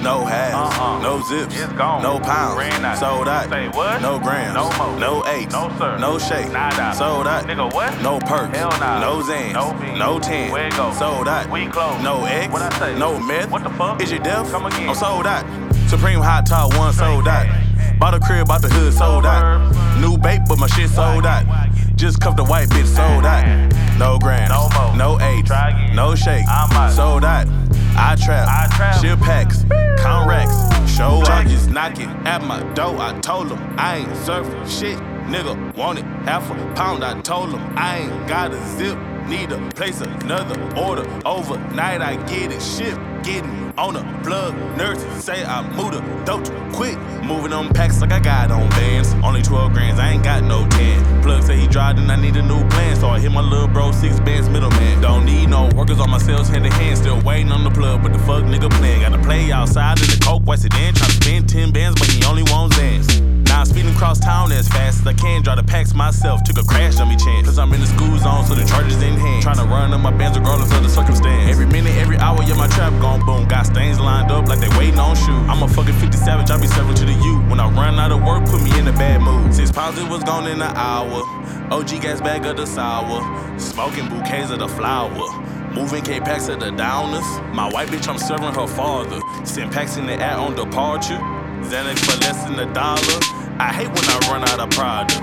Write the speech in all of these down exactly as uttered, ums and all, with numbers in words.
No halves, Uh-uh. no zips, It's gone. no pounds, Ran out. sold out. Say what? No grams, No more. no eights, No sir. no shake, Nada. sold out. Nigga, what? No perks, Hell nah. no Zans, No beans. no tan, Where it go? sold out. We closed. No eggs, What I say? no meth. What the fuck? Is you deaf? Come again. I'm sold out. Supreme Hot Top one sold out. Bought a crib, bought the hood, sold out. New bait, but my shit sold out. Just cuffed the white bitch, sold out. No grams, No more. no eights, Try again. no shake, I'm out. sold out. I trap, I trap. ship packs, count racks, show up. Charges knocking at my door, I told them I ain't serving shit. Nigga wanted half a pound, I told them I ain't got a zip. Need to place another order. Overnight I get it shipped. Getting on a plug. Nurses say I moved the dope too quick. Moving on packs like I got on bands. Only twelve grands, I ain't got no ten. Plug say he dried and I need a new plan. So I hit my little bro, six bands middleman. Don't need no workers on my sales hand to hand. Still waiting on the plug, but the fuck nigga playing. Gotta play outside in the coke, wasted in. Tryna spend ten bands, but he only wants bands. Now I'm speeding across town as fast as I can. Drive the packs myself, took a crash on me chance. Cause I'm in the school zone, so the charges in hand. Tryna run up my bands regardless of the circumstance. Every minute, every hour, yeah, my trap gon' boom. Got stains lined up like they waiting on shoes. I'm a fucking fifty savage, I be serving to the youth. When I run out of work, put me in a bad mood. Six pounds, it was gone in an hour. O G gas bag of the sour. Smoking bouquets of the flower. Moving K-packs of the downers. My white bitch, I'm serving her father. Send packs in the air on departure. Xanax for less than a dollar. I hate when I run out of product.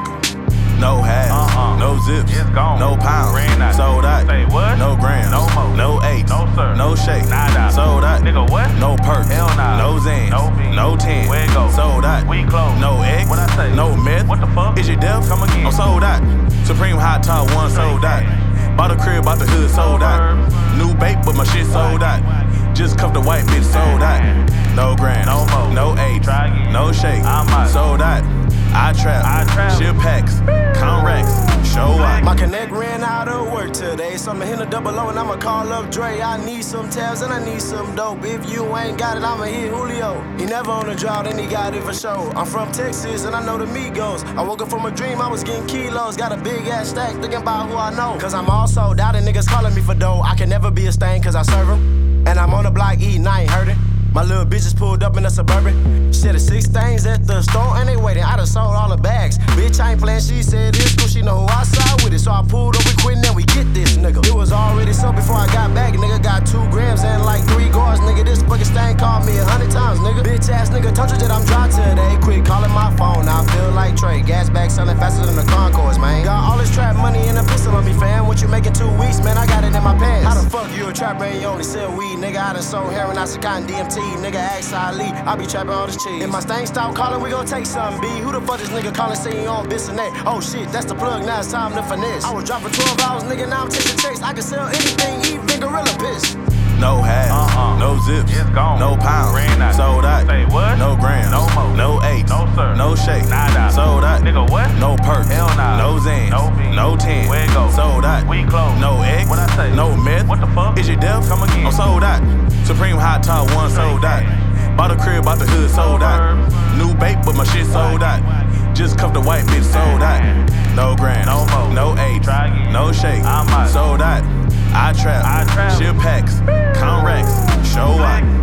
No halves, Uh-uh. no zips, It's gone. no pounds, Ran out. sold out. Say what? No grams, No more. no eights, No sir. no shake, Nada. sold out. Nigga, what? No perks, Hell nah. no Zans, No beans. no tan, Where it go? sold out. We closed. No eggs, What I say? no meth. What the fuck? Is you deaf? Come again. I'm sold out. Supreme Hot Top one sold out. Bought a crib, bought the hood, sold out. New bait, but my shit sold out. Just cuffed the white bitch, sold out. No grams, No more. no eights, Try again. no shake, I'm out. sold out. I trap, I trap. ship packs, count racks, show out. My connect ran out of work today, so I'ma hit a double O and I'ma call up Dre. I need some tabs and I need some dope. If you ain't got it, I'ma hit Julio. He never on the drought and he got it for sure. I'm from Texas and I know the Migos. I woke up from a dream, I was getting kilos. Got a big ass stack, thinking about who I know. Cause I'm all sold out and niggas calling me for dough. I can never be a stain cause I serve 'em. And I'm on the block eating, I ain't hurting. My little bitches pulled up in a Suburban. Shit, the six things at the store and they waiting. I done sold all the bags. Bitch, I ain't playing, she said it's cool. She know who I side with it. So I pulled up, we quittin' and we get this, nigga. It was already sold before I got back. Nigga got two grams and like three guards, nigga. This fucking stain called me a hundred times, nigga. Bitch ass nigga, told you that I'm dry today. Quit calling my phone, I feel like Trey. Gas bag selling faster than the Concourse, man. Got all this trap money and a pistol on me, fam. What you making two weeks, man? I got it in my pants. How the fuck you a trapper and you only sell weed, nigga? I done sold heroin, I said cotton D M T. Nigga, ask Ali, I be trapping all this cheese. If my stain stop calling, we gon' take something, B. Who the fuck this nigga calling, saying you on this and that? Oh shit, that's the plug, now it's time to finesse. I was dropping twelve hours, nigga, now I'm taking checks. I can sell anything, even gorilla piss. No halves, Uh-uh. no zips, It's gone. no pounds, Ran out. sold out. Say what? No grams, No more. no eights, No sir. no shake, Nada. sold out. Nigga, what? No perks, Hell nah. no Zans, No beans. no tan, Where it go? sold out. We closed. No eggs, What I say? no meth. What the fuck? Is you deaf? Come again. I'm sold out. Supreme Hot Top one sold out. Bought a crib, bought the hood, sold out. New bait, but my shit sold out. Just cuffed the white bitch, sold out. No grams, No more. no eights, Try again. no shake, I'm out. sold out. I trap, I trap. ship packs, count racks, show out.